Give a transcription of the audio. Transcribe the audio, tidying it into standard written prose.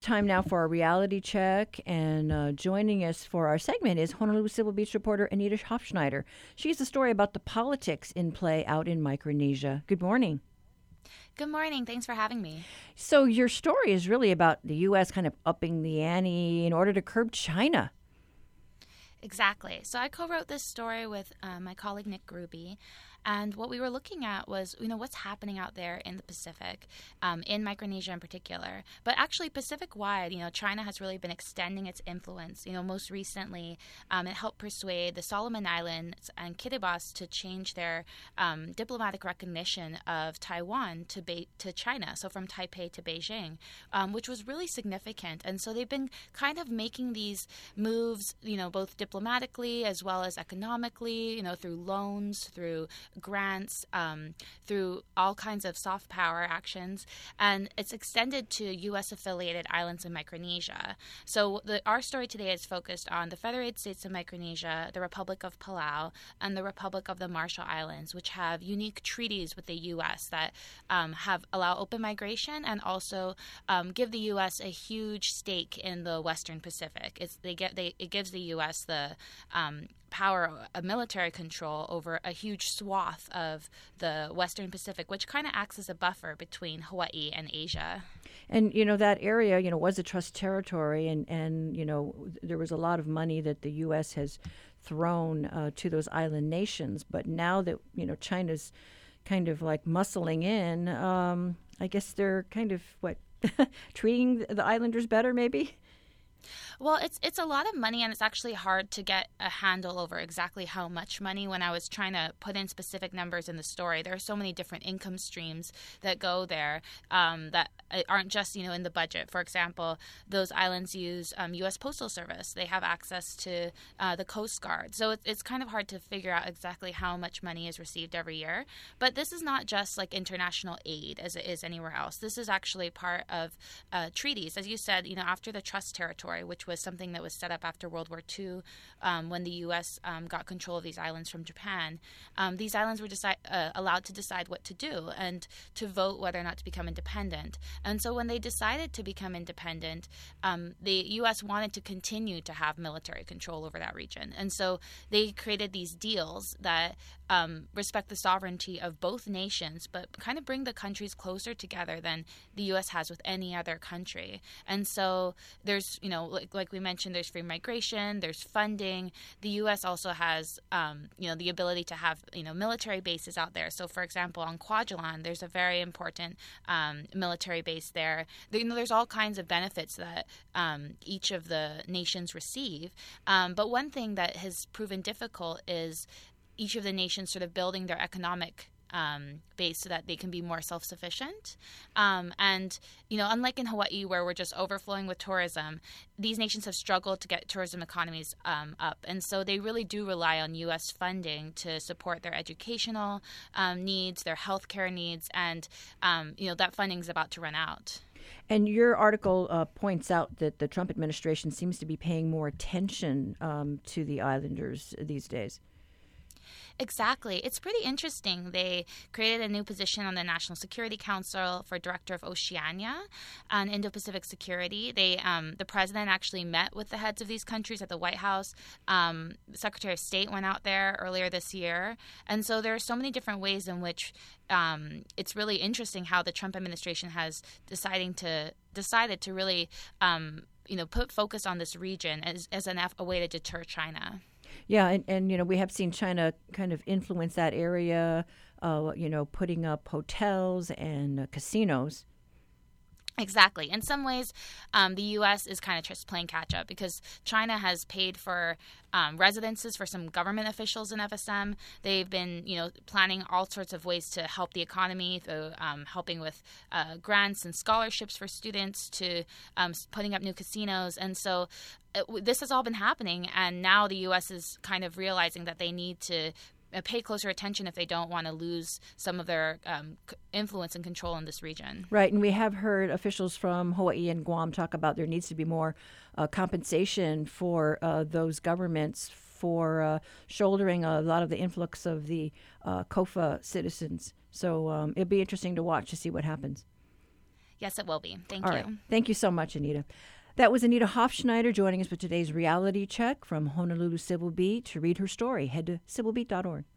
time now for our reality check. And joining us for our segment is Honolulu Civil Beach reporter Anita Hofschneider. She has a story about the politics in play out in Micronesia. Good morning. Good morning. Thanks for having me. So your story is really about the U.S. kind of upping the ante in order to curb China. Exactly. So I co-wrote this story with my colleague Nick Gruby. And what we were looking at was, what's happening out there in the Pacific, in Micronesia in particular. But actually Pacific-wide, China has really been extending its influence. Most recently, it helped persuade the Solomon Islands and Kiribati to change their diplomatic recognition of Taiwan to China, so from Taipei to Beijing, which was really significant. And so they've been kind of making these moves, both diplomatically as well as economically, through loans, through grants, through all kinds of soft power actions, and it's extended to U.S.-affiliated islands in Micronesia. So our story today is focused on the Federated States of Micronesia, the Republic of Palau, and the Republic of the Marshall Islands, which have unique treaties with the U.S. that allow open migration and also give the U.S. a huge stake in the Western Pacific. It gives the U.S. the power of military control over a huge swath of the Western Pacific, which kind of acts as a buffer between Hawaii and Asia. And, that area, was a trust territory, and there was a lot of money that the U.S. has thrown to those island nations. But now that, China's kind of like muscling in, I guess they're kind of, treating the islanders better, maybe? Well, it's a lot of money, and it's actually hard to get a handle over exactly how much money. When I was trying to put in specific numbers in the story, there are so many different income streams that go there that aren't just, in the budget. For example, those islands use U.S. Postal Service. They have access to the Coast Guard. So it's kind of hard to figure out exactly how much money is received every year. But this is not just like international aid as it is anywhere else. This is actually part of treaties. As you said, after the Trust Territory, which was something that was set up after World War II when the U.S. Got control of these islands from Japan. These islands were allowed to decide what to do and to vote whether or not to become independent. And so when they decided to become independent, the U.S. wanted to continue to have military control over that region. And so they created these deals that respect the sovereignty of both nations, but kind of bring the countries closer together than the U.S. has with any other country. And so there's, like we mentioned, there's free migration, there's funding. The U.S. also has, the ability to have, military bases out there. So, for example, on Kwajalein, there's a very important military base there. There's all kinds of benefits that each of the nations receive. But one thing that has proven difficult is each of the nations sort of building their economic base so that they can be more self-sufficient. And, unlike in Hawaii where we're just overflowing with tourism, these nations have struggled to get tourism economies up. And so they really do rely on U.S. funding to support their educational needs, their healthcare needs, and, that funding is about to run out. And your article points out that the Trump administration seems to be paying more attention to the islanders these days. Exactly. It's pretty interesting. They created a new position on the National Security Council for Director of Oceania and Indo-Pacific Security. The president actually met with the heads of these countries at the White House. The Secretary of State went out there earlier this year. And so there are so many different ways in which it's really interesting how the Trump administration has decided to really put focus on this region as a way to deter China. Yeah, and we have seen China kind of influence that area, putting up hotels and casinos. Exactly. In some ways, the U.S. is kind of just playing catch up because China has paid for residences for some government officials in FSM. They've been, planning all sorts of ways to help the economy through helping with grants and scholarships for students to putting up new casinos. And so this has all been happening. And now the U.S. is kind of realizing that they need to pay closer attention if they don't want to lose some of their influence and control in this region. Right, and we have heard officials from Hawaii and Guam talk about there needs to be more compensation for those governments for shouldering a lot of the influx of the COFA citizens. So it'll be interesting to watch to see what happens. Yes, it will be. Thank All you. right. Thank you so much, Anita. That was Anita Hofschneider joining us for today's reality check from Honolulu Civil Beat. To read her story, head to civilbeat.org.